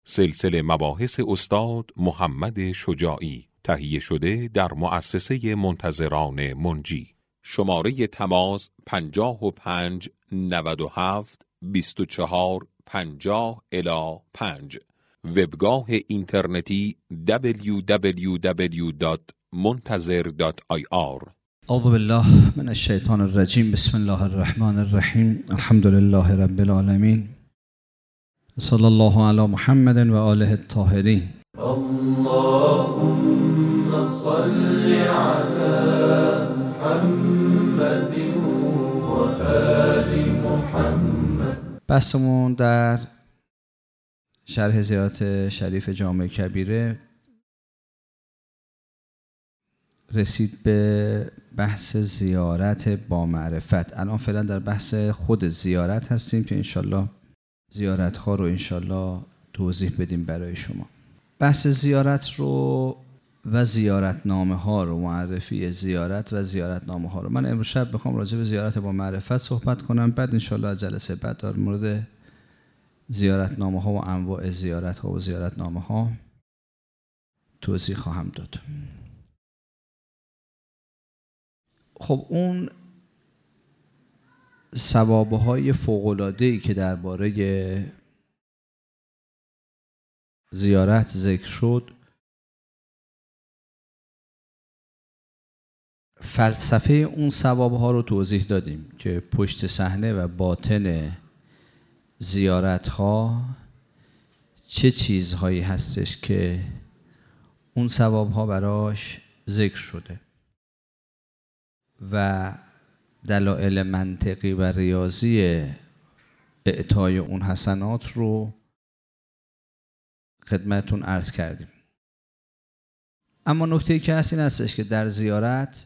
سلسله مباحث استاد محمد شجاعی، تهیه شده در مؤسسه منتظران منجی. شماره تماس 55 97 24 50-5. وبگاه اینترنتی www.muntazir.ir. اعوذ بالله من الشیطان الرجیم. بسم الله الرحمن الرحیم. الحمد لله رب العالمین. صلی الله علی محمد و آله الطاهرین. اللهم صل علی محمد و آل محمد. بحثمون در شرح زیارت شریف جامع کبیره رسید به بحث زیارت با معرفت. الان فعلا در بحث خود زیارت هستیم که انشالله زیارت ها رو انشالله توضیح بدیم برای شما. بحث زیارت رو و زیارتنامه ها رو، معرفی زیارت و زیارتنامه ها رو من امروز شب بخوام راجع به زیارت با معرفت صحبت کنم. بعد انشالله از جلسه بعد در مورد زیارتنامه ها و انواع زیارت ها و زیارتنامه ها توضیح خواهم داد. خب اون ثوابهای فوق‌العاده‌ای که درباره زیارت ذکر شد، فلسفه اون ثوابها رو توضیح دادیم که پشت صحنه و باطن زیارتها چه چیزهایی هستش که اون ثوابها براش ذکر شده و دلایل منطقی و ریاضی اعطای اون حسنات رو خدمتتون عرض کردیم. اما نکته‌ای که هست این هستش که در زیارت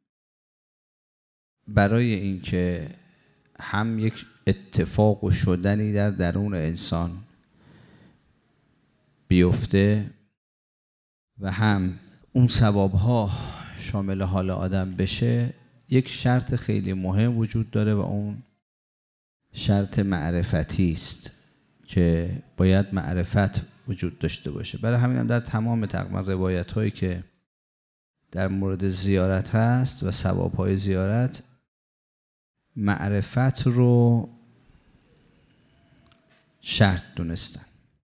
برای اینکه هم یک اتفاق و شدنی در درون انسان بیفته و هم اون ثوابها شامل حال آدم بشه، یک شرط خیلی مهم وجود داره و اون شرط معرفتی است که باید معرفت وجود داشته باشه. برای همین هم در تمام تقریبا روایت هایی که در مورد زیارت هست و ثواب های زیارت، معرفت رو شرط دونستن.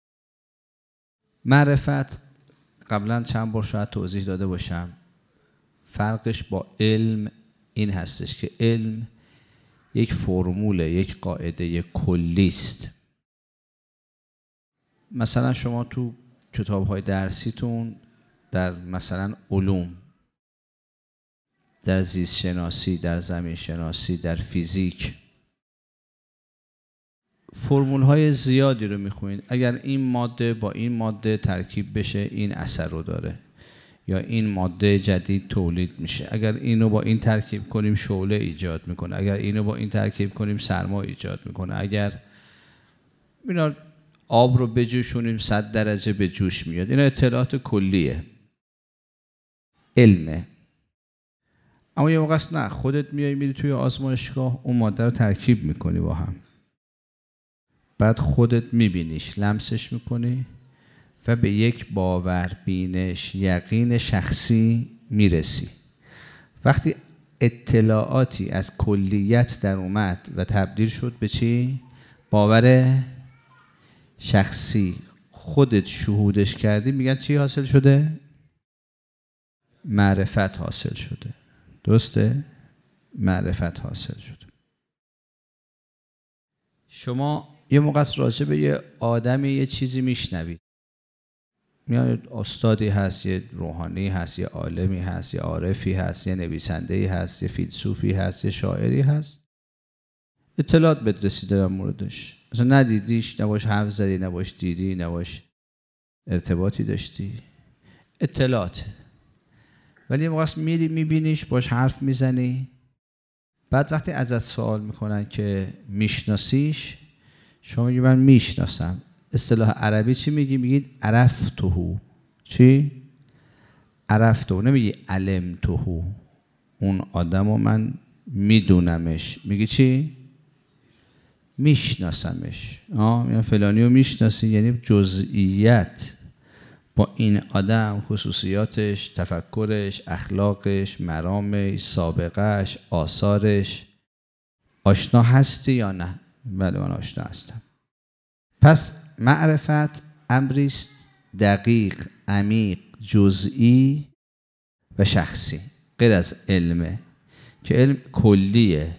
معرفت قبلا چند بار شاید توضیح داده باشم، فرقش با علم این هستش که علم یک فرمول، یک قاعده کلی است. مثلا شما تو کتاب‌های درسیتون در مثلا علوم، در زیست شناسی، در زمین شناسی، در فیزیک فرمول‌های زیادی رو می‌خونید. اگر این ماده با این ماده ترکیب بشه این اثر رو داره، یا این ماده جدید تولید میشه، اگر اینو با این ترکیب کنیم شعله ایجاد میکنه، اگر اینو با این ترکیب کنیم سرما ایجاد میکنه، اگر اینا آب رو بجوشونیم 100 درجه به جوش میاد. اینا اطلاعات کلیه، علمه. اما یه موقع است نه، خودت میای میری توی آزمایشگاه اون ماده رو ترکیب میکنی با هم، بعد خودت میبینیش، لمسش میکنی و به یک باور، بینش، یقین شخصی میرسی. وقتی اطلاعاتی از کلیت در اومد و تبدیل شد به چی؟ باور شخصی، خودت شهودش کردی، میگن چی حاصل شده؟ معرفت حاصل شده. درسته؟ معرفت حاصل شده. شما یه موقع راجع به یه آدمی یه چیزی میشنوید، میاد استادی هست، یه روحانی هست، یه عالمی هست، یه عارفی هست، یه نویسنده‌ای هست، یه فیلسوفی هست، یه شاعری هست، اطلاعات بهت رسیده در موردش، مثلا ندیدیش، نباش حرف زدی، نباش دیدی، نباش ارتباطی داشتی، اطلاعات. ولی موقع میری میبینیش، باش حرف میزنی، بعد وقتی ازت سوال میکنن که میشناسیش، شما میگی من میشناسم. اصطلاح عربی چی میگی؟ میگید عرفتهو. چی؟ عرفتهو. نمیگی علمتهو. اون آدمو من میدونمش. میگی چی؟ میشناسمش. یعنی فلانی رو میشناسی، یعنی جزئیات با این آدم، خصوصیاتش، تفکرش، اخلاقش، مرامش، سابقهش، آثارش آشنا هستی یا نه؟ بله من آشنا هستم. پس معرفت امریست دقیق، عمیق، جزئی و شخصی، غیر از علمه که علم کلیه،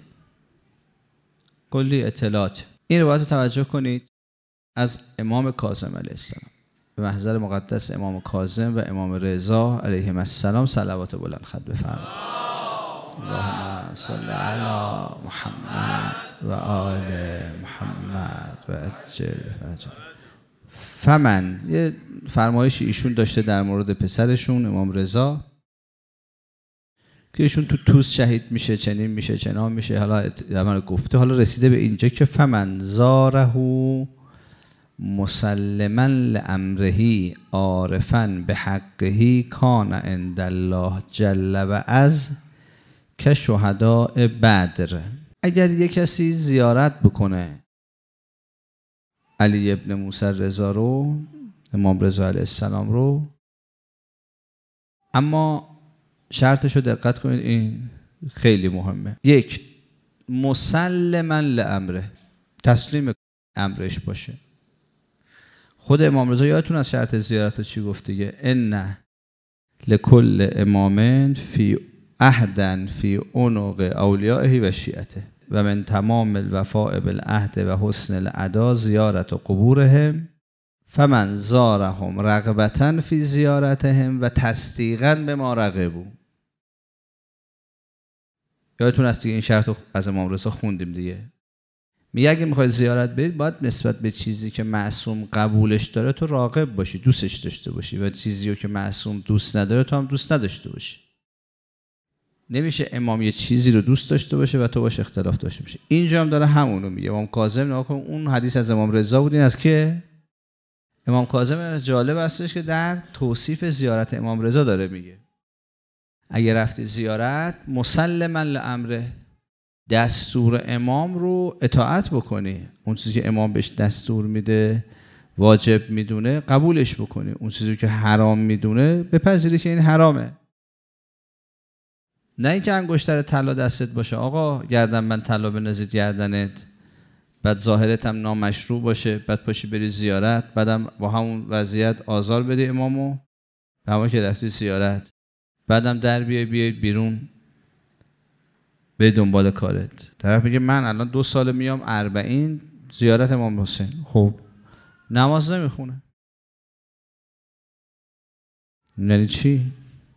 کلی اطلاعات. این رو باید توجه کنید از امام کاظم علیه السلام، به محضر مقدس امام کاظم و امام رضا علیهم السلام صلوات بلند خط بفرمایید. اللهم صل علی محمد و آل محمد و عجل فرجهم. فمن، یه فرمایش ایشون داشته در مورد پسرشون امام رضا که ایشون تو توس شهید میشه، چنین میشه، چنان میشه، حالا من گفته، حالا رسیده به اینجا که فمن زاره مسلما لامره عارفا بحقه کان عند الله جل و عز که شهداء بدر. اگر یک کسی زیارت بکنه علی ابن موسی رضا رو، امام رضا علیه السلام رو، اما شرطش رو دقت کنید، این خیلی مهمه. یک، مسلما لامره، تسلیم امرش باشه. خود امام رضا یادتون از شرط زیارت چی گفت دیگه؟ ان لکل امام فی عهدا فی عنق اولیائه و شیعته و من تمام الوفاء بالعهد و حسن الاداء زیارت و قبورهم فمن زارهم رغبتا فی زیارتهم و تصدیقا به ما رغبوا. یادتون هست دیگه این شرط رو از امام رضا خوندیم دیگه. میگه اگه میخواید زیارت برید باید نسبت به چیزی که معصوم قبولش داره تو راغب باشی، دوستش داشته باشی، و چیزی رو که معصوم دوست نداره تو هم دوست نداشته باشی. نمیشه امام یه چیزی رو دوست داشته باشه و تو باش اختلاف داشته باشه. اینجا هم داره همونو میگه. امام کاظم نگاه کن، اون حدیث از امام رضا بود، این از که امام کاظم جالب هستش که در توصیف زیارت امام رضا داره میگه اگه رفتی زیارت مسلما لامره، دستور امام رو اطاعت بکنی، اون چیزی که امام بهش دستور میده واجب میدونه قبولش بکنی، اون چیزی که حرام میدونه بپذیری که این حرامه. نه اینکه انگشتر طلا دستت باشه آقا گردن من طلا بنزید گردنت، بعد ظاهرت هم نامشروع باشه، بعد پاشی بری زیارت، بعدم با همون وضعیت آزار بدی امامو به همون که رفتی زیارت، بعدم در بیای بیرون به دنبال کارت. طرف میگه من الان 2 سال میام 40 زیارت امام حسین، خب نماز نمیخونه، یعنی چی؟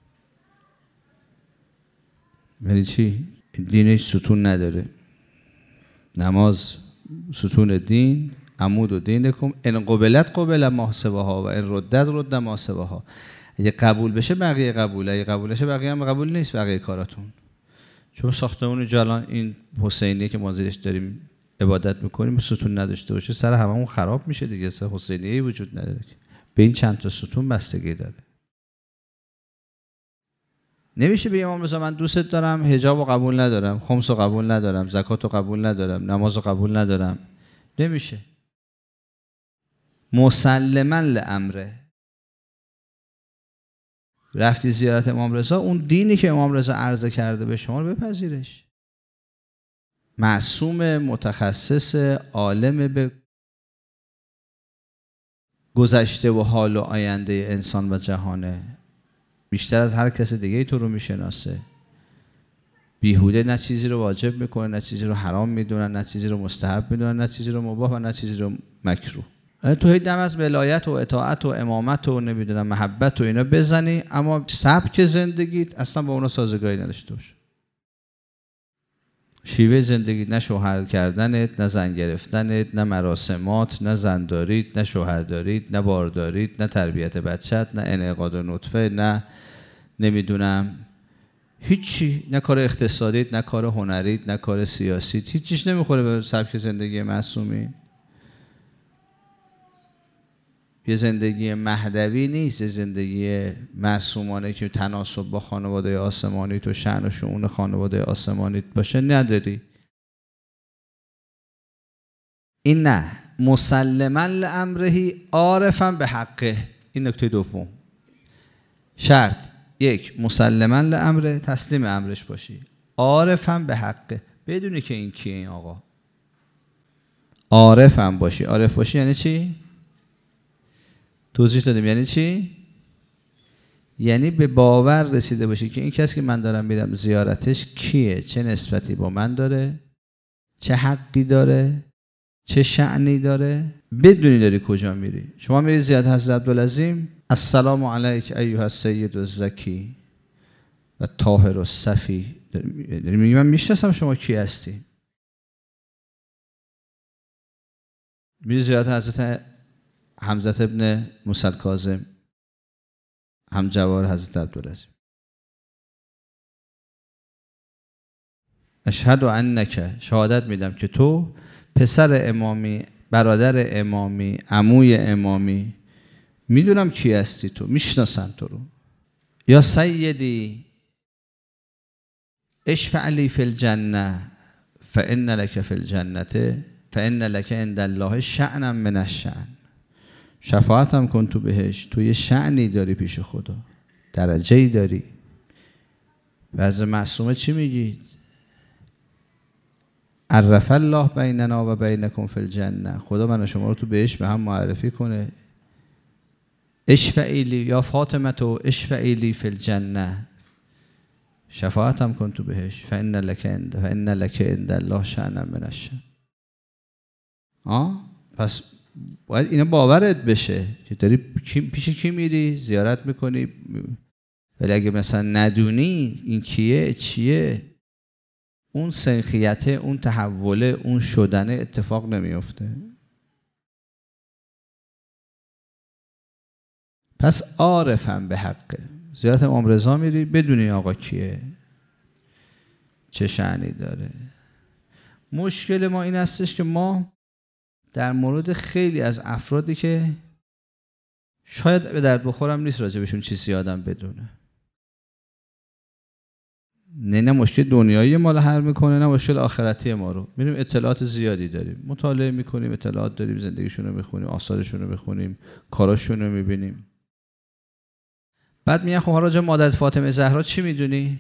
یعنی چی؟ دینش ستون نداره. نماز ستون دین، عمود و دینکم، ان قبلت قبل ما سواها و ان ردت رد ما سواها. اگه قبول بشه بقیه قبوله، اگه قبول بشه بقیه هم قبول نیست بقیه کاراتون. چون ساختمون جلان این حسینیه که ما زیرش داریم عبادت میکنیم ستون نداشته باشه سر هممون خراب میشه دیگه. سر حسینیه وجود نداره، به این چند تا ستون بستگی داره. نمیشه به امام رضا من دوستت دارم حجاب رو قبول ندارم، خمس رو قبول ندارم، زکات رو قبول ندارم، نماز رو قبول ندارم. نمیشه. مسلما لامره، رفتی زیارت امام رضا، اون دینی که امام رضا عرضه کرده به شما رو بپذیرش. معصوم، متخصص، عالم به گذشته و حال و آینده انسان و جهانه، بیشتر از هر کس دیگه تو رو میشناسه. بیهوده نه چیزی رو واجب میکنه، نه چیزی رو حرام میدونه، نه چیزی رو مستحب میدونه، نه چیزی رو مباح و نه چیزی رو مکروه. تو هیچ دم از ولایت و اطاعت و امامت و نمیدونم محبت و اینا بزنی، اما سبک زندگیت اصلا با اونا سازگاری نداشته باشه. شیوه زندگیت نه شوهر کردنت، نه زن گرفتنت، نه مراسمات، نه زنداریت، نه شوهرداریت، نه بارداریت، نه تربیت بچت، نه انعقاد نطفه، نه نمیدونم هیچی، نه کار اقتصادیت، نه کار هنریت، نه کار سیاسیت، هیچیش نمیخوره به سبک زندگی معصومی. یه زندگی مهدوی نیست، یه زندگی معصومانه که تناسب با خانواده آسمانی تو شأن و شؤون خانواده آسمانیت باشه نداری. این نه، مسلما لامره عارفا به حقه. این نکته دوم. شرط یک، مسلما لامره، تسلیم امرش باشی، عارفا به حقه، بدونی که این کیه این آقا. عارفا باشی. عارف باشی یعنی چی؟ توضیح دادیم یعنی چی؟ یعنی به باور رسیده باشی که این کسی که من دارم میرم زیارتش کیه، چه نسبتی با من داره، چه حقی داره، چه شأنی داره، بدونی داری کجا میری. شما میری زیارت حضرت عبدالعظیم، السلام علیک ایها السید الزکی و طاهر الصفی، داری میگی من میشناسم شما کی هستی. میری زیارت حضرت حمزه ابن موسی الکاظم، همجوار حضرت عبدالعظیم، اشهد انک، شهادت میدم که تو پسر امامی، برادر امامی، عموی امامی، میدونم کی هستی، تو میشناسم تو رو. یا سیدی اشفع لی فی الجنه فان لک فی الجنه فان لک عند الله شأنا من الشأن، شفاعتم کن تو بهش، تو یه شأنی داری پیش خدا، درجه‌ای داری. و از معصومه چی میگید؟ عرف الله بیننا و بینکم فی الجنه، خدا من و شما رو تو بهش به هم معرفی کنه. اشفعی لی یا فاطمه تو اشفعی لی فی الجنه، شفاعتم کن تو بهش، فان لک عند الله شأنا من الشأن. پس باید اینا باورت بشه که داری پیش کی میری، زیارت میکنی. ولی اگه مثلا ندونی این کیه چیه، اون سنخیته، اون تحوله، اون شدنه اتفاق نمیفته. پس عارفم به حقه. زیارت امام رضا میری بدونی آقا کیه، چه شأنی داره. مشکل ما این هستش که ما در مورد خیلی از افرادی که شاید به درد بخورم نیست راجع بهشون چیزی آدم بدونه، نه مشکل دنیایی ما رو حل میکنه، نه مشکل آخرتی ما رو. میریم اطلاعات زیادی داریم، مطالعه میکنیم، اطلاعات داریم، زندگیشون رو میخونیم، آثارشون رو میخونیم، کاراشون رو میبینیم. بعد میگن خب راجع به مادر فاطمه زهرا چی میدونی؟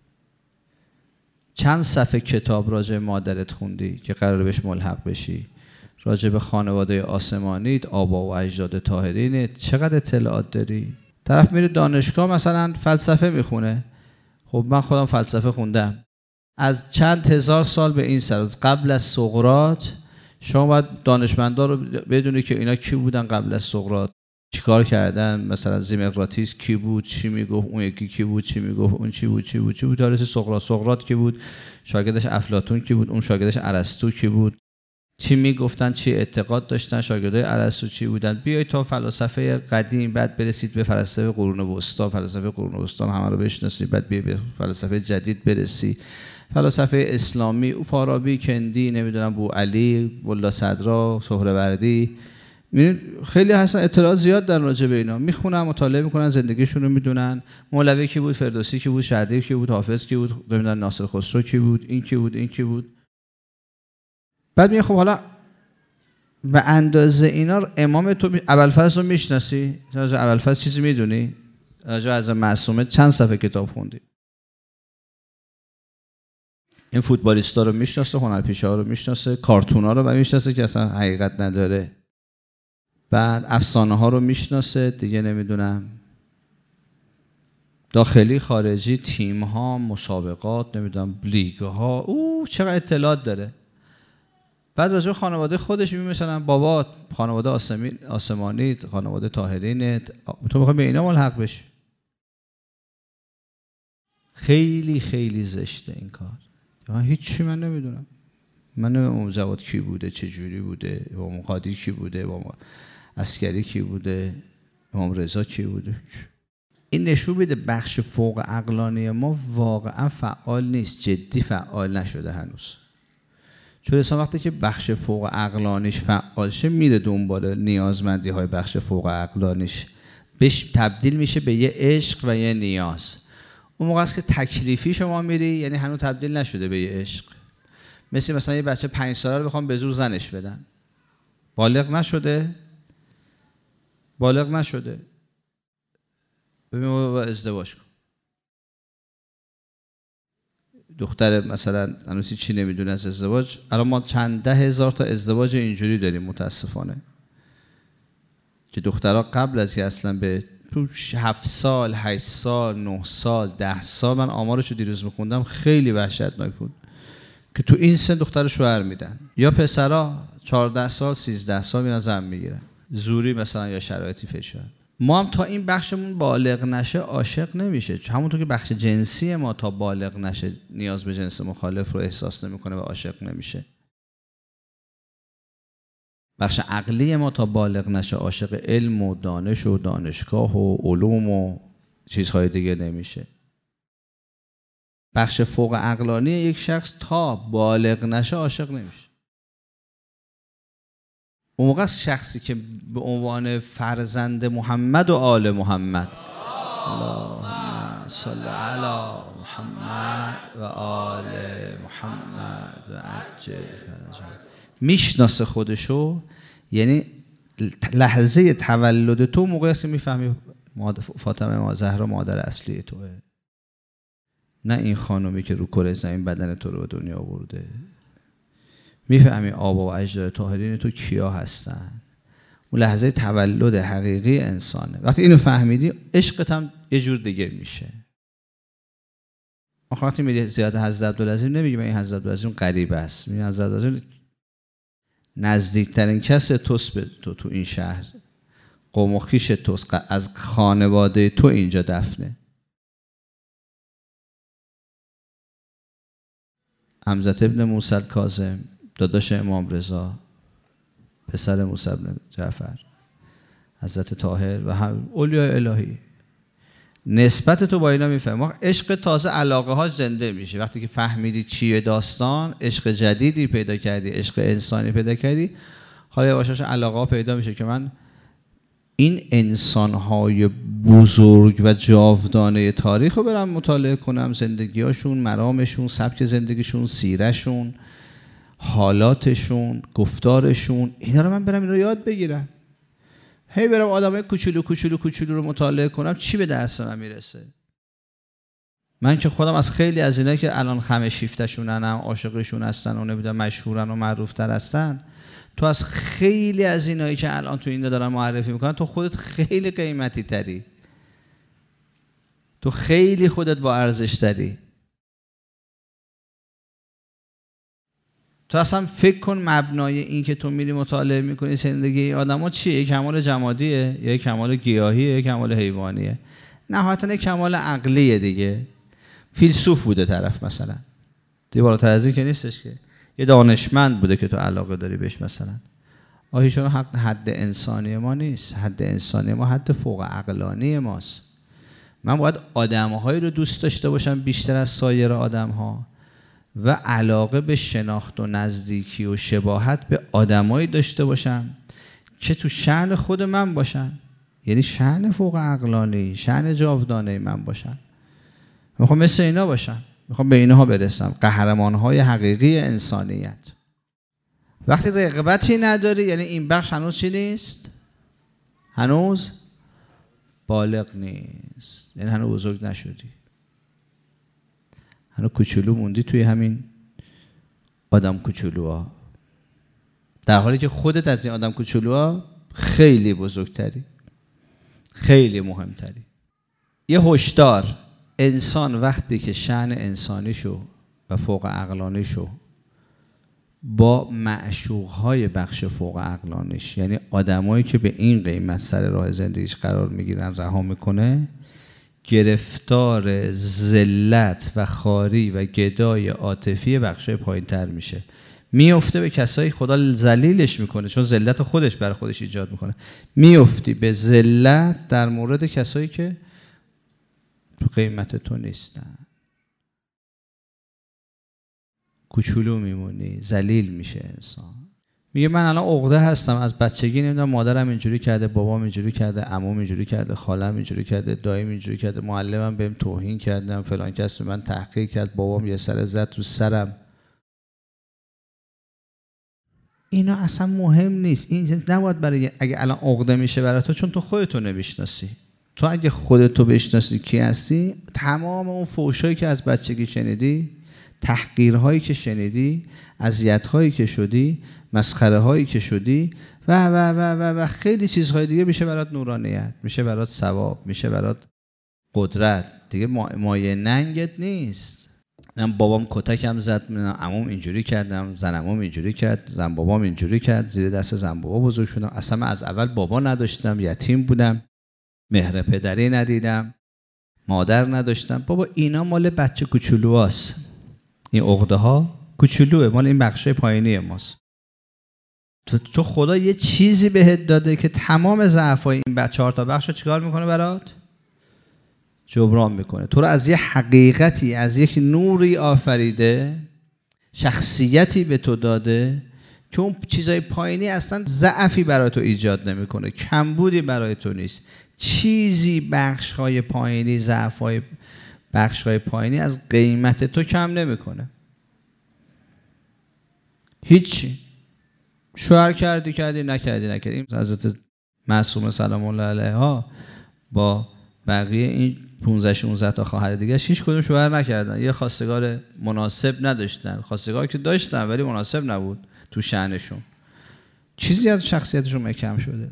چند صفحه کتاب راجع به مادرت خوندی که قراره بهش ملحق بشی؟ راجع به خانواده آسمانیت، آبا و اجداد طاهرینت چقدر اطلاعات داری؟ طرف میره دانشگاه مثلا فلسفه میخونه. خب من خودم فلسفه خوندم. از چند هزار سال به این سر، قبل از سقراط، شما باید دانشمندا رو بدونی که اینا کی بودن قبل از سقراط، چیکار کردن. مثلا زیمقراطیس کی بود، چی میگفت، اون یکی کی بود، چی میگفت، اون چی بود تا رسید سقراط کی بود، شاگردش افلاطون کی بود، اون شاگردش ارسطو کی بود، چی میگفتن، چی اعتقاد داشتن، شاگردای ارسطو چی بودن. بیایید تا فلاسفه قدیم، بعد برسید به فلسفه قرون وسطا. فلسفه قرون وسطا همه رو بشناسید، بعد بیایید به فلسفه جدید برسی، فلسفه اسلامی، فارابی، کندی، نمیدونم بوعلی، ملا صدرا، سهروردی. میبینید خیلی هستن، اطلاعات زیاد در راجع به اینا میخونن، مطالعه میکنن، زندگیشون رو میدونن. مولوی کی بود، فردوسی کی بود، شهردیر کی بود، حافظ کی بود، نمیدونم ناصر خسرو کی بود، این کی بود. بعد میگه خب حالا به اندازه اینا امام تو ابوالفضل رو میشناسی؟ راجع ابوالفضل چیزی میدونی؟ راجع از معصومه چند صفحه کتاب خوندی؟ این فوتبالیستا رو میشناسه، هنرپیشه‌ها رو میشناسه، کارتونا رو میشناسه که اصلا حقیقت نداره. بعد افسانه ها رو میشناسه دیگه، نمیدونم داخلی خارجی، تیم ها، مسابقات، نمیدونم لیگ ها، او چقدر اطلاعات داره. بعد راجع به خانواده خودش میگه مثلا بابا خانواده آسمانی، خانواده طاهرین، تو میخوای به اینا ملحق بشی. خیلی خیلی زشته این کار. هیچی من نمیدونم. من نمیدونم جواد کی بوده، چه جوری بوده، امام قادی کی بوده، امام عسکری کی بوده، امام رضا کی بوده. این نشون میده بخش فوق عقلانی ما واقعا فعال نیست، جدی فعال نشده هنوز. چون اصلا وقتی که بخش فوق عقلانیش فعال شه، میره دنبال نیازمندی های بخش فوق عقلانیش، بهش تبدیل میشه به یه عشق و یه نیاز. اون موقع است که تکلیفی شما میری، یعنی هنوز تبدیل نشده به یه عشق. مثلا یه بچه 5 ساله رو بخوام به زور زنش بدن، بالغ نشده ببین با ازدواج کن. دختر مثلا هنوز چی نمیدونه از ازدواج، الان ما چند 10,000 تا ازدواج اینجوری داریم متاسفانه که دخترها قبل از که اصلا به تو 7 سال 8 سال 9 سال 10 سال، من آمارشو دیروز میخوندم خیلی وحشتناک بود که تو این سن دختر شوهر میدن، یا پسرها 14 سال 13 سال میرن زن میگیرن زوری مثلا یا شرایطی فشار. ما هم تا این بخشمون بالغ نشه عاشق نمیشه، همونطور که بخش جنسی ما تا بالغ نشه نیاز به جنس مخالف رو احساس نمیکنه و عاشق نمیشه. بخش عقلی ما تا بالغ نشه عاشق علم و دانش و دانشگاه و علوم و چیزهای دیگه نمیشه. بخش فوق عقلانی یک شخص تا بالغ نشه عاشق نمیشه. اون موقع شخصی که به عنوان فرزند محمد و آل محمد، اللهم صل علی محمد و آل محمد و عجل میشناسه خودشو، یعنی لحظه تولد تو موقعی است که میفهمی فاطمه زهرا مادر اصلی توه، نه این خانومی که رو کره زمین بدن تو رو به دنیا آورده. میفهمی آبا و اجداد طاهرین تو کیا هستن. اون لحظه تولد حقیقی انسانه. وقتی اینو فهمیدی عشقت هم یه جور دیگه میشه. آخه وقتی میری زیاد حضرت عبدالعظیم نمیگی من این حضرت عبدالعظیم غریب است، میگی حضرت عبدالعظیم نزدیکترین کس توست به تو این شهر، قوم و خویش توست، از خانواده تو اینجا دفنه. حمزه ابن موسی کاظم داداش امام رضا، پسر موسی بن جعفر، حضرت طاهر و اولیاء الهی، نسبت تو با اینا میفهمی. عشق تازه علاقه ها زنده میشه وقتی که فهمیدی چیه داستان، عشق جدیدی پیدا کردی، عشق انسانی پیدا کردی، حالا یواشاش علاقه ها پیدا میشه که من این انسان های بزرگ و جاودانه تاریخ رو برم مطالعه کنم، زندگیاشون، مرامشون، سبک زندگیشون، سیرشون، حالاتشون، گفتارشون، اینا رو من برم این رو یاد بگیرم. هی برم آدمای کوچولو رو مطالعه کنم، چی به دست من میرسه؟ من که خودم از خیلی از اینا که الان خم شیفتشونن، عاشقشون هستن و نمیدونم مشهورن و معروفتر هستن، تو از خیلی از اینایی که الان تو اینجا دارن معرفی میکنن تو خودت خیلی قیمتی تری، تو خیلی خودت با ارزش تری. تو اصلا فکر کن مبنای این که تو میری مطالعه میکنی زندگی این آدما چیه؟ یک کمال جمادیه، یک کمال گیاهیه، یک کمال حیوانیه، نهایتاً یک کمال عقلیه دیگه. فیلسوف بوده طرف مثلا، دیگه بالاتر از این که نیستش که. یه دانشمند بوده که تو علاقه داری بهش مثلا. آهیشون حد انسانی ما نیست، حد انسانی ما حد فوق عقلانی ماست. من باید آدم‌هایی رو دوست داشته باشم بیشتر از سایر آدم‌ها و علاقه به شناخت و نزدیکی و شباهت به آدمایی داشته باشم که تو شأن خود من باشن، یعنی شأن فوق عقلانی، شأن جاودانه من باشن. میخوام مثل اینا باشم، میخوام به اینها برسم، قهرمان‌های حقیقی انسانیت. وقتی رغبتی نداری یعنی این بخش هنوز چی نیست؟ هنوز بالغ نیست، یعنی هنوز بزرگ نشدی، هنوز کوچولو موندی توی همین آدم کوچولوها، در حالی که خودت از این آدم کوچولوها خیلی بزرگتری، خیلی مهمتری. یه هشدار: انسان وقتی که شأن انسانیشو و فوق عقلانیشو با معشوقهای بخش فوق عقلانیش، یعنی آدمایی که به این قیمت سر راه زندگیش قرار میگیرن، رها میکنه، گرفتار ذلت و خواری و گدای عاطفی بخشای پایین‌تر میشه، میفته به کسایی خدا ذلیلش میکنه چون ذلت خودش برای خودش ایجاد میکنه، میفتی به ذلت در مورد کسایی که تو قیمت تو نیستن، کوچولو میمونی، ذلیل میشه انسان. میگه من الان عقده هستم، از بچگی نمیدونم مادرم اینجوری کرده، بابام اینجوری کرده، عموم اینجوری کرده، خالم اینجوری کرده، دایم اینجوری کرده، معلمم بهم توهین کردم، فلان کس به من تحقیر کرد، بابام یه سر زد تو سرم. اینا اصلا مهم نیست. این نباید برای اگه الان عقده میشه برای تو، چون تو خودتو نمیشناسی. تو اگه خودتو بشناسی کی هستی، تمام اون فحشایی که از بچگی شنیدی، تحقیرهایی که شنیدی، اذیت‌هایی که شدی، مسخره‌هایی که شدی و و و و و خیلی چیزهای دیگه میشه برات نورانیت، میشه برات ثواب، میشه برات قدرت. دیگه مایه ننگت نیست. من بابام کتکم زد، من عموم اینجوری کردم، زنمم اینجوری کرد، زن بابام اینجوری کرد، زیر دست زن بابا بزرگ شدم، اصلا من از اول بابا نداشتم، یتیم بودم، مهر پدری ندیدم، مادر نداشتم. بابا اینا مال بچه کوچولوهاست. این عقده ها کوچولوه، مال این بخشای پایینی ماست. تو خدا یه چیزی بهت داده که تمام ضعفای این 4 تا بخش رو چیکار میکنه برات؟ جبران میکنه. تو رو از یه حقیقتی، از یک نوری آفریده، شخصیتی به تو داده که اون چیزای پایینی اصلا ضعفی برای تو ایجاد نمیکنه، کمبودی برای تو نیست. چیزی بخش‌های پایینی، ضعف‌های بخش‌های پایینی از قیمت تو کم نمیکنه. هیچی. شوهر کردی نکردی. حضرت معصومه سلام الله علیها با بقیه این 15-16 تا خواهر دیگه هیچ کدوم شوهر نکردن. یه خواستگار مناسب نداشتن. خواستگاری که داشتن ولی مناسب نبود تو شأنشون. چیزی از شخصیتشون کم شده.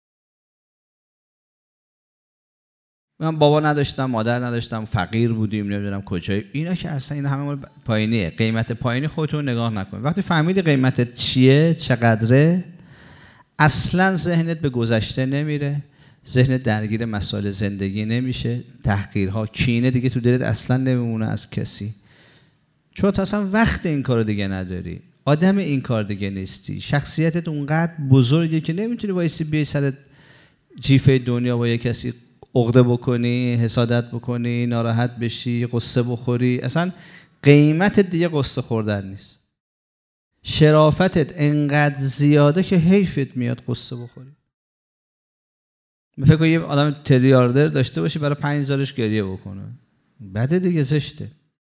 من بابا نداشتم، مادر نداشتم، فقیر بودیم، نمیدونم کجای اینا که اصلا این همه مال پایینیه. قیمت پایینی خودتون نگاه نکن. وقتی فهمیدی قیمتت چیه، چقدره، اصلا ذهنت به گذشته نمیره، ذهنت درگیر مسائل زندگی نمیشه، تحقیرها، کینه دیگه تو دلت اصلا نمیمونه از کسی، چون تو اصلا وقت این کارو دیگه نداری، آدم این کار دیگه نیستی، شخصیتت اونقدر بزرگه که نمیتونی وایسی بیای سر جیفه دنیا با یه کسی عقده بکنی، حسادت بکنی، ناراحت بشی، قصه بخوری. اصلا قیمتت دیگه قصه خوردن نیست. شرافتت انقدر زیاده که حیفت میاد قصه بخوری. فکر کن یه آدم تریاردر داشته باشی برای 5000ش گریه بکنه، بده دیگه، زشته.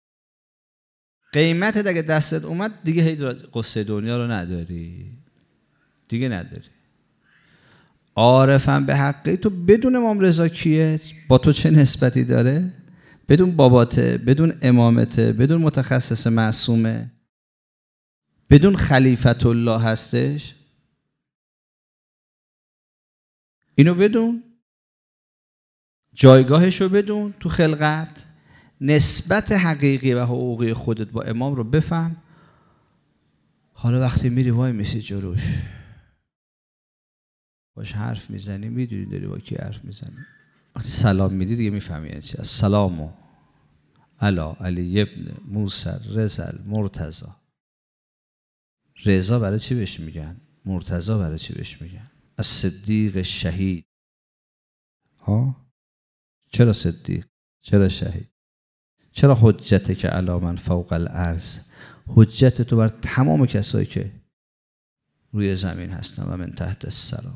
قیمتت اگه دستت اومد دیگه هیچ قصه دنیا رو نداری، دیگه نداری. عارفم به حقی تو بدون امام رضا کیه، با تو چه نسبتی داره، بدون باباته، بدون امامته، بدون متخصص معصومه، بدون خلیفت الله هستش، اینو بدون، جایگاهشو بدون تو خلقت، نسبت حقیقی و حقوقی خودت با امام رو بفهم. حالا وقتی میری وای میسی جلوش، باش حرف میزنی، میدونی داری با کی حرف میزنی. وقتی سلام میدی دیگه میفهمی یعنی چی. السلام علی ابن موسی رضا مرتضی. رضا برای چی بهش میگن؟ مرتضی برای چی بهش میگن؟ از صدیق شهید. چرا صدیق؟ چرا شهید؟ چرا حجت که علی من فوق الارض؟ حجت تو بر تمام کسایی که روی زمین هستن و من تحت الثری.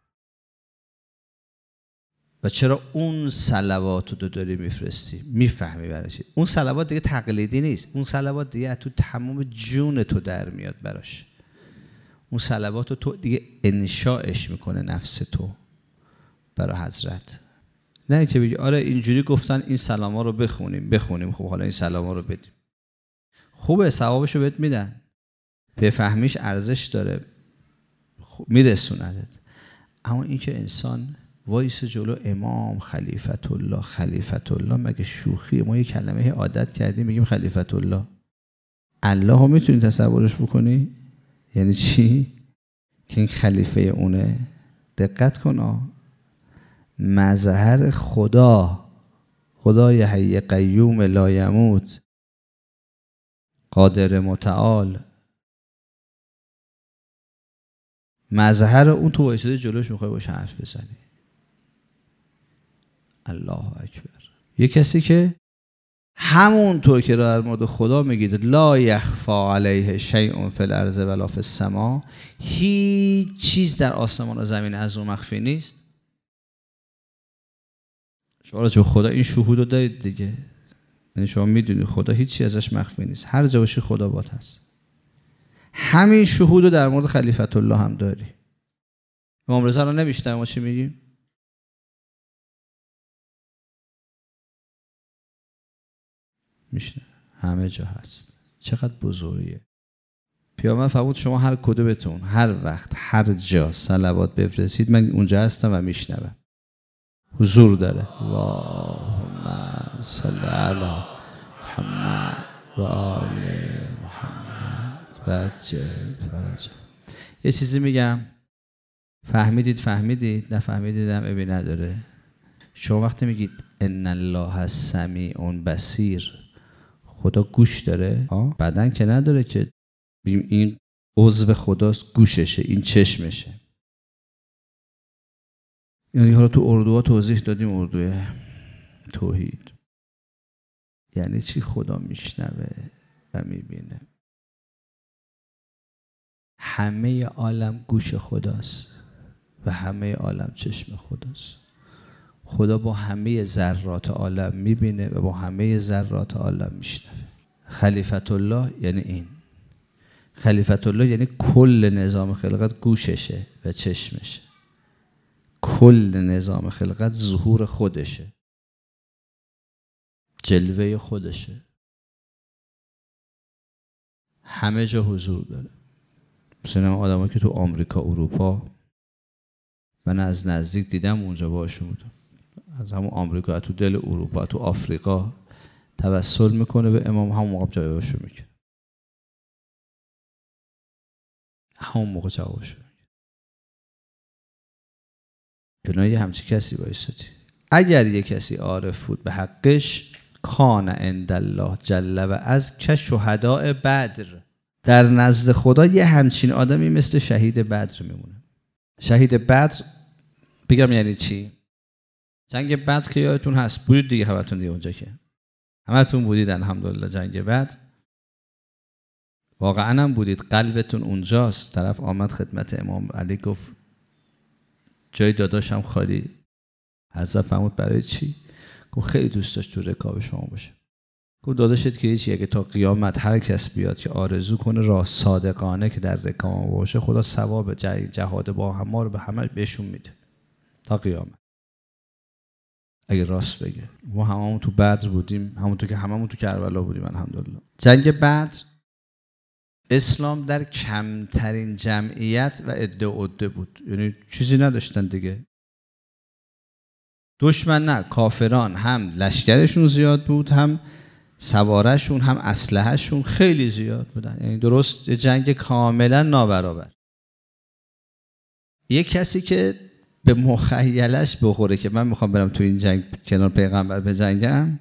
و چرا اون صلوات رو داری میفرستی؟ میفهمی برای چی؟ اون صلوات دیگه تقلیدی نیست، اون صلوات دیگه تو تمام جون تو در میاد براش. اون صلوات رو تو دیگه انشاءش میکنه نفس تو برای حضرت. نه که بگی آره اینجوری گفتن این سلاما رو بخونیم، خب حالا این سلاما رو بدیم، خوبه، ثوابش رو بهت میدن، بفهمیش ارزش داره، میرسوندت. اما این که انسان وایس جلو امام خلیفت الله، مگه شوخی؟ ما یه کلمه عادت کردیم میگیم خلیفت الله. الله رو میتونی تصورش بکنی؟ یعنی چی؟ که این خلیفه اونه. دقت کن، مظهر خدای حی قیوم لا یموت، قادر متعال، مظهر اون تو وایساده جلوش میخوای باش حرف بزنی. الله اکبر. یه کسی که همونطور که در مورد خدا میگید لا یخفا علیه شیء فی الارض ولا فی السماء، هیچ چیز در آسمان و زمین از اون مخفی نیست. شما راجع به خدا این شهود رو دارید دیگه، یعنی شما میدونید خدا هیچ چیز ازش مخفی نیست، هر جا باشی خدا بات هست. همین شهود رو در مورد خلیفت الله هم داری. امام رضا رو نمیشتن ما چی میگیم؟ میشنه، همه جا هست. چقدر بزرگیه. پیامبر فرمود شما هر کدومتون هر وقت هر جا صلوات بفرستید من اونجا هستم و میشنوم. حضور داره. اللهم صل علی محمد و آل محمد و عجل فرجه. یه چیزی میگم، فهمیدید نفهمیدیدم ابی نداره. شما وقتی میگید ان الله سمیع بصیر، خدا گوش داره، بدن که نداره که این عضو خداست، گوششه، این چشمشه. یعنی حالا تو اردوها توضیح دادیم، اردوی توحید یعنی چی؟ خدا میشنوه و میبینه. همه عالم گوش خداست و همه عالم چشم خداست. خدا با همه ذرات عالم میبینه و با همه ذرات عالم میشنوه. خلیفت الله یعنی این. خلیفت الله یعنی کل نظام خلقت گوششه و چشمشه. کل نظام خلقت ظهور خودشه، جلوه خودشه، همه جا حضور داره. مثلا آدمایی که تو آمریکا، اروپا، من از نزدیک دیدم، اونجا باشون بودم، از همون آمریکا تو دل اروپا تو آفریقا توسل میکنه به امام، همون موقع جوابشو میکنه، همون موقع جوابشو میکنه. کنایه همچی کسی بایستدی. اگر یک کسی عارف بود به حقش، کان عند الله جل و عز که شهداء بدر، در نزد خدا یه همچین آدمی مثل شهید بدر میمونه. شهید بدر بگم یعنی چی؟ جنگ بدر که یادتون هست، بودید دیگه، همتون دیگه اونجا که همتون بودید الحمدلله. جنگ بدر واقعا هم بودید، قلبتون اونجاست. طرف آمد خدمت امام علی گفت جای داداشم خالی. حضرت فرمود برای چی؟ گفت خیلی دوست داشت تو رکاب شما باشه. گفت داداشت که هیچی، اگه تا قیامت هر کس بیاد که آرزو کنه راه صادقانه که در رکاب باشه، خدا ثواب جهاد با همه رو به همه بهشون میده تا قیامت. اگه راست بگه ما هممون تو بدر بودیم، همونطور که هممون تو کربلا بودیم الحمدلله. جنگ بدر اسلام در کمترین جمعیت و عده بود، یعنی چیزی نداشتن دیگه. دشمن نه، کافران هم لشکرشون زیاد بود، هم سوارشون، هم اسلحه‌شون خیلی زیاد بودن. یعنی درست جنگ کاملا نابرابر. یک کسی که به مخیلش بخوره که من میخوام برم تو این جنگ کنار پیغمبر بجنگم،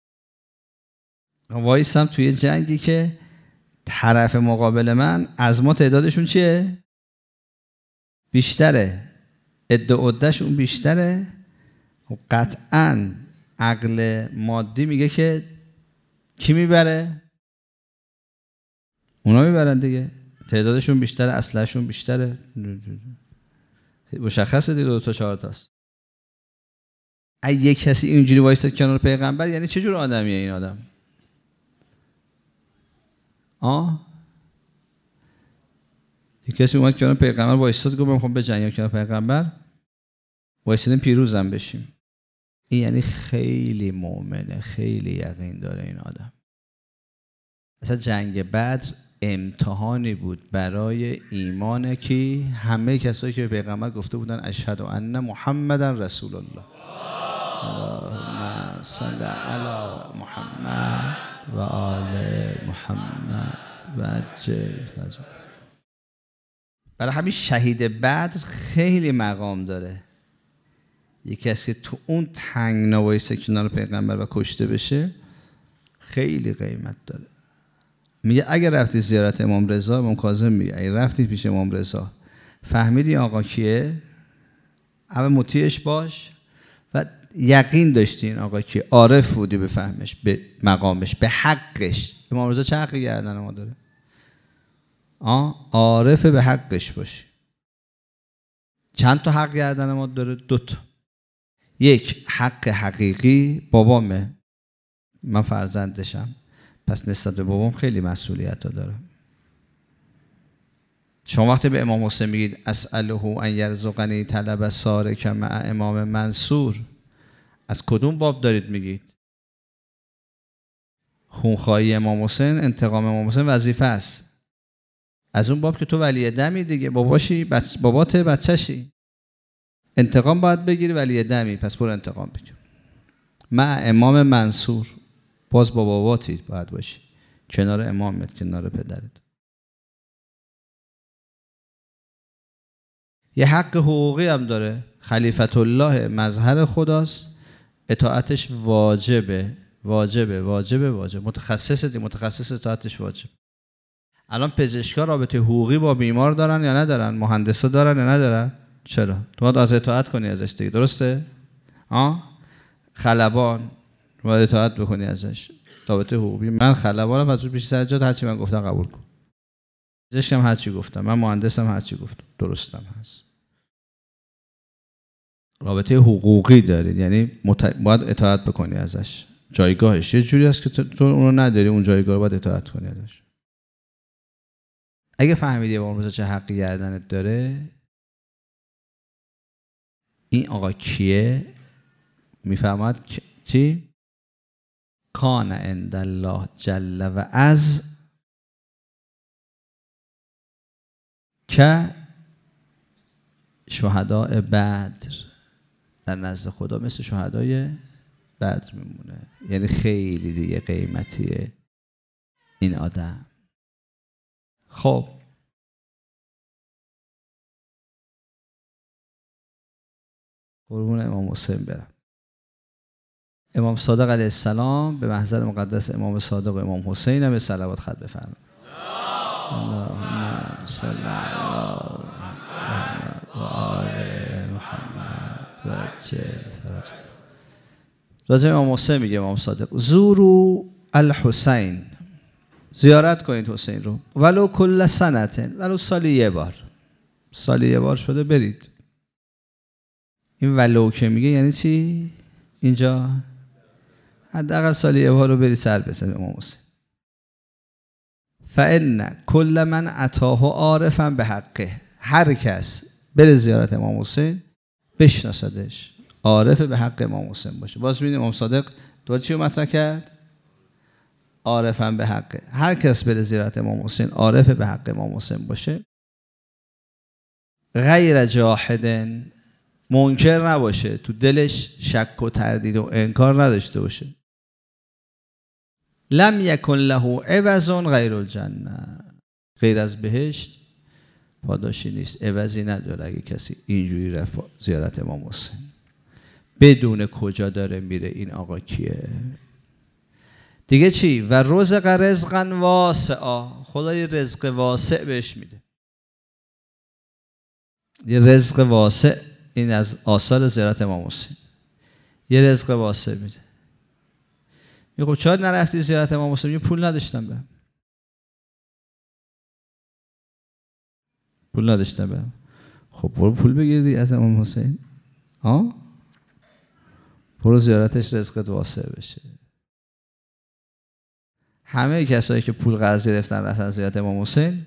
وایسم توی جنگی که طرف مقابل من از ما تعدادشون چیه؟ بیشتره، عده‌شون بیشتره. قطعاً عقل مادی میگه که کی میبره؟ اونا میبرن دیگه، تعدادشون بیشتره، اسلحه‌شون بیشتره، مشخصه دیگه، 2 تا 4 تاست. اگه کسی اینجوری وایساد کنار پیغمبر، یعنی چه جور آدمیه این آدم؟ یک کسی اومد کنار پیغمبر وایساد گفت من میخوام بجنگم کنار پیغمبر، وایسادیم پیروزم بشیم. این یعنی خیلی مؤمنه، خیلی یقین داره این آدم. مثلا جنگ بدر امتحانی بود برای ایمان که همه کسایی که به پیغمبر گفته بودن اشهد ان محمدن رسول الله. اللهم صل علی محمد و آل محمد و عجل فرجه. برای همین شهید بدر خیلی مقام داره. یکی از که تو اون تنگنا وایسه کنار پیغمبر و کشته بشه خیلی قیمت داره. میگه اگر رفتی زیارت امام رضا، امام کاظم میگه اگر رفتی پیش امام رضا فهمیدی آقا کیه، اول مطیعش باش و یقین داشتی این آقا کیه، عارف بودی به فهمش، به مقامش، به حقش. امام رضا چه حقی گردن ما داره؟ عارف به حقش باشی. چند تا حق گردن ما داره؟ 2 تا. یک حق حقیقی، بابامه، من فرزندشم، پس نسبت به بابام خیلی مسئولیت ها دارم. شما وقتی به امام حسین میگید اسأله ان یرزقنی طلب سارک مع امام منصور، از کدوم باب دارید میگید؟ خونخواهی امام حسین، انتقام امام حسین وظیفه است. از اون باب که تو ولی دمی دیگه، باباشی، بابات، بچه‌شی، انتقام باید بگیری، ولی دمی، پس برو انتقام بگیر. مع امام منصور، باز با باباتی باید باشی، کنار امامت، کنار پدرت. یه حق حقوقی هم داره. خلیفت الله مظهر خداست، اطاعتش واجبه. متخصص اطاعتش واجب. الان پزشکا رابطه حقوقی با بیمار دارن یا ندارن؟ مهندسا دارن یا ندارن؟ چرا؟ تو باید از اطاعت کنی ازش دیگه، درسته؟ خلبان باید اطاعت بکنی ازش. رابطه حقوقی، من خلبانم، از اون بیش سجاد هرچی من گفتم قبول کن. پزشکم هرچی گفتم، من مهندسم هرچی گفتم، درستم هست. رابطه حقوقی دارید، یعنی باید اطاعت بکنی ازش. جایگاهش یه جوری است که تو اونو نداری، اون جایگاه رو باید اطاعت کنی ازش. اگه فهمیدی امام رضا چه حقی گردنت داره، این آقا کیه؟ میفهمد چی؟ کان عند الله جل و عز که شهداء بدر، در نزد خدا مثل شهدای بدر میمونه. یعنی خیلی دیگه قیمتیه این آدم. خب قربون امام حسین برم. امام صادق علیه السلام به محضر مقدس امام صادق و امام حسین هم به صلوات ختم بفرمایید. اللهم صل علی محمد و آل محمد و عجل فرجهم. راجع امام حسین میگه امام صادق زورو الحسین، زیارت کنید حسین رو، ولو کل سنتن، ولو سالی یه بار شده برید. این ولو که میگه یعنی چی؟ اینجا حداقل سالی یه بار رو بری سر بزن امام حسین. فان کل من اتاه عارفا به حقه، هر کس بره زیارت امام حسین بشناسدش، عارف به حق امام حسین باشه. باز می‌بینیم امام صادق دوباره چی رو مطرح کرد؟ عارفا به حقه. هر کس بره زیارت امام حسین عارف به حق امام حسین باشه، غیر جاحد، منکر نباشه، تو دلش شک و تردید و انکار نداشته باشه، لم یکن له عوض غیر الجنه، غیر از بهشت پاداشی نیست، عوضی نداره. اگه کسی اینجوری رفت زیارت امام حسین بدون کجا داره میره، این آقا کیه دیگه؟ چی؟ و رزق رزقا واسعا، خدا یه رزق واسع بهش میده. یه رزق واسع، این از آثار زیارت امام حسین، یه رزق واسع میده. خب چرا نرفتی زیارت امام حسین؟ پول نداشتم برم. خب برو پول بگیردی از امام حسین، برو زیارتش، رزقت واسع بشه. همه کسایی که پول قرض گرفتن رفتن زیارت امام حسین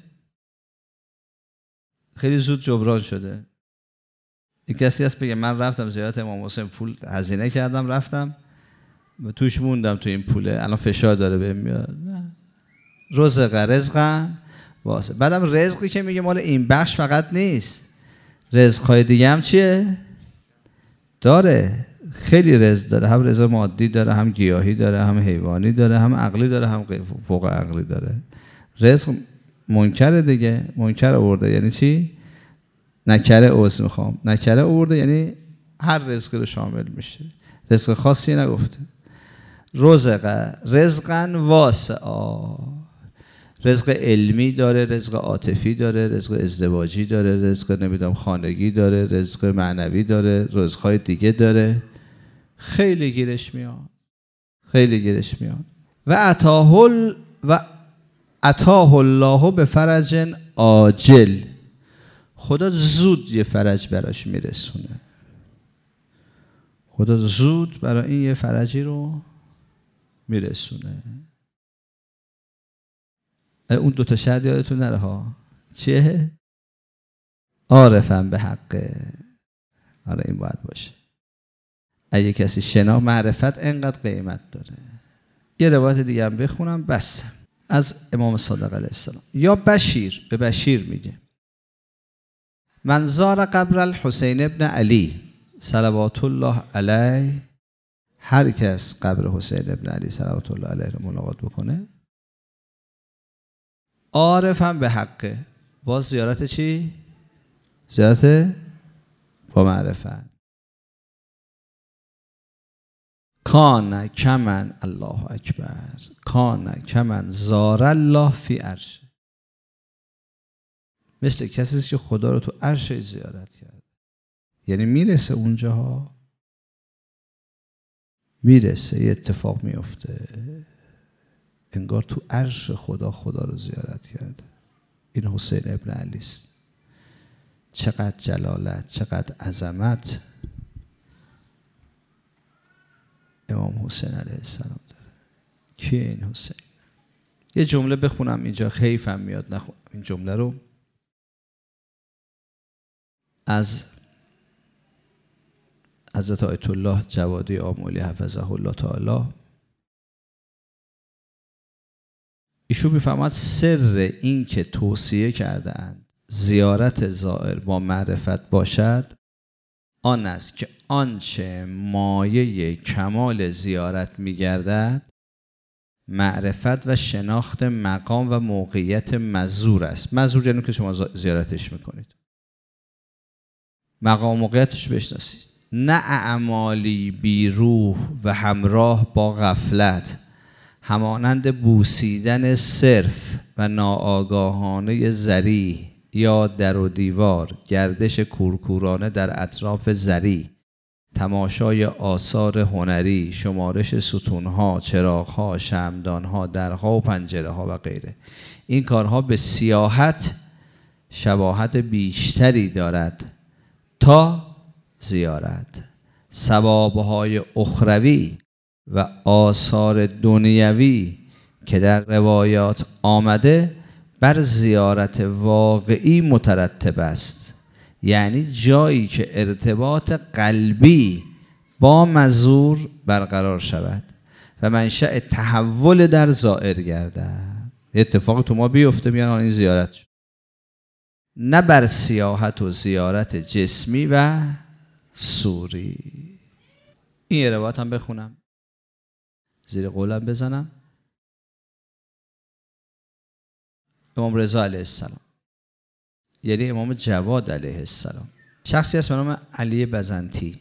خیلی زود جبران شده. یک کسی هست بگه من رفتم زیارت امام حسین، پول هزینه کردم، رفتم و توش موندم، تو این پوله الان فشار داره بهم میاد. رزق رزقا واسه. بعدم رزقی که میگه مال این بخش فقط نیست، رزق‌های دیگه هم چیه؟ داره، خیلی رزق داره. هم رزق مادی داره، هم گیاهی داره، هم حیوانی داره، هم عقلی داره، هم فوق عقلی داره. رزق منکر دیگه، منکر آورده یعنی چی؟ نکره آورده یعنی هر رزقی رو شامل میشه، رزق خاصی نگفته. رزق رزقا واسعا، رزق علمی داره، رزق عاطفی داره، رزق ازدواجی داره، رزق نمیدونم خانگی داره، رزق معنوی داره، رزق‌های دیگه داره. خیلی گیرش میاد. و اتاه الله به فرج عاجل، خدا زود یه فرج براش میرسونه. خدا زود برای این یه فرجی رو میرسونه. اون دوتا شرط یادتون نره ها. چیه؟ عارفم به حقه. آره این باید باشه. اگه کسی شنا معرفت انقدر قیمت داره. یه روایت دیگه هم بخونم بس. از امام صادق علیه السلام. یا بشیر، به بشیر میگه من زار قبر الحسین ابن علی صلوات الله علیه، هر کس قبر حسین ابن علی صلوات الله علیه رو ملاقات بکنه، عارفم به حقه. باز زیارت چی؟ زیارت با معرفت. کان کمن، الله اکبر، کان کمن زار الله فی عرش، مثل کسی که خدا رو تو عرش زیارت کرد. یعنی میرسه اونجاها، میرسه، یه اتفاق میفته انگار تو عرش خدا رو زیارت کرده. این حسین ابن علی است. چقدر جلالت، چقدر عظمت امام حسین علیه السلام داره. کیه این حسین؟ یه جمله بخونم اینجا، خیفم میاد نخونم این جمله رو. از حضرت آیت الله جوادی آملی حفظه الله تعالی. ایشون میفهمد سر این که توصیه کردند زیارت زائر با معرفت باشد آن است که آنچه مایه کمال زیارت میگردد معرفت و شناخت مقام و موقعیت مزور است. مزور یعنی که شما زیارتش میکنید، مقام و موقعیتش بشناسید. نه اعمالی بی روح و همراه با غفلت، همانند بوسیدن صرف و ناآگاهانه ذری یا در و دیوار، گردش کورکورانه در اطراف ذری، تماشای آثار هنری، شمارش ستونها، چراغها، شمعدانها، درها و پنجرهها و غیره. این کارها به سیاحت شباهت بیشتری دارد تا زیارت. ثوابهای اخروی و آثار دنیوی که در روایات آمده بر زیارت واقعی مترتب است، یعنی جایی که ارتباط قلبی با مزور برقرار شود و منشأ تحول در زائر گردد. اتفاق تو ما بیفته بیان این زیارت شد. نه بر سیاحت و زیارت جسمی و صوری. این روایت هم بخونم، زیر قولم بزنم. امام رضا علیه السلام، یعنی امام جواد علیه السلام، شخصی هست به نام علی بزنطی،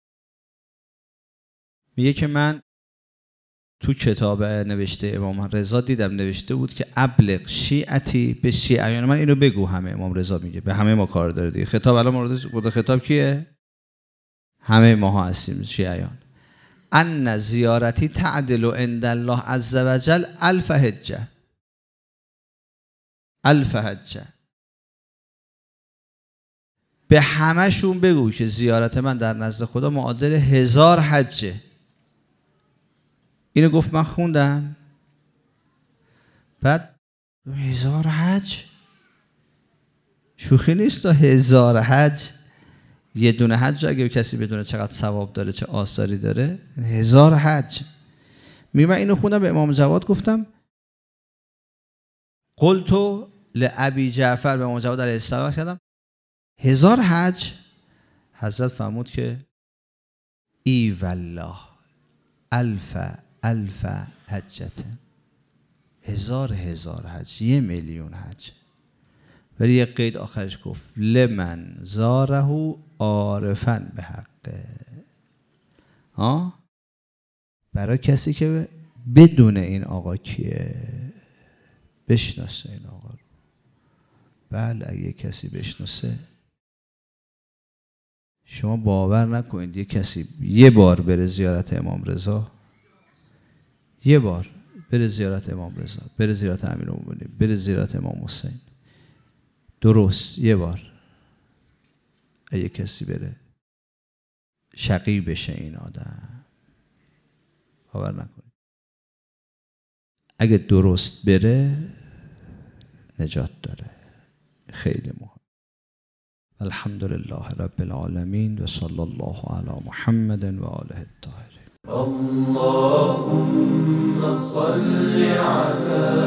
میگه که من تو کتاب نوشته امام رضا دیدم نوشته بود که ابلغ شیعتی به شیعیان من اینو بگو. همه امام رضا میگه به همه ما کار داره دیگه. خطاب الان مورد خطاب کیه؟ همه ما هستیم شیعیان. ان زیارتی تعدل عند الله عز وجل الف حجه. الف حجه. به همشون بگو که زیارت من در نزد خدا معادل 1000 حجه. اینو گفت، من خوندم. بعد 1000 حج شوخی نیست. 1000 حج، یه دونه حج اگه کسی بدونه چقدر ثواب داره چه آثاری داره، 1000 حج. من اینو خوندم، به امام جواد گفتم قلت لابی جعفر، به امام جواد علیه السلام کردم 1000 حج. حضرت فرمود که ای والله الف حجت. 1000 حج، 1,000,000 حج. ولی یک قید آخرش گفت لمن زاره عارفا به حقه. برای کسی که بدون این آقا کیه، بشناسه این آقا رو. بله اگه کسی بشناسه، شما باور نکنید یه کسی یه بار بره زیارت امام رضا، یه بار بره زیارت امام رضا، بره زیارت امیرالمومنین، بره زیارت امام حسین، درست یه بار اگه کسی بره شقی بشه این آدم. باور نکنید. اگه درست بره نجات داره. خیلی مهم. الحمد لله رب العالمین و صلی الله علی محمد و آله الطاهرین. اللهم صل على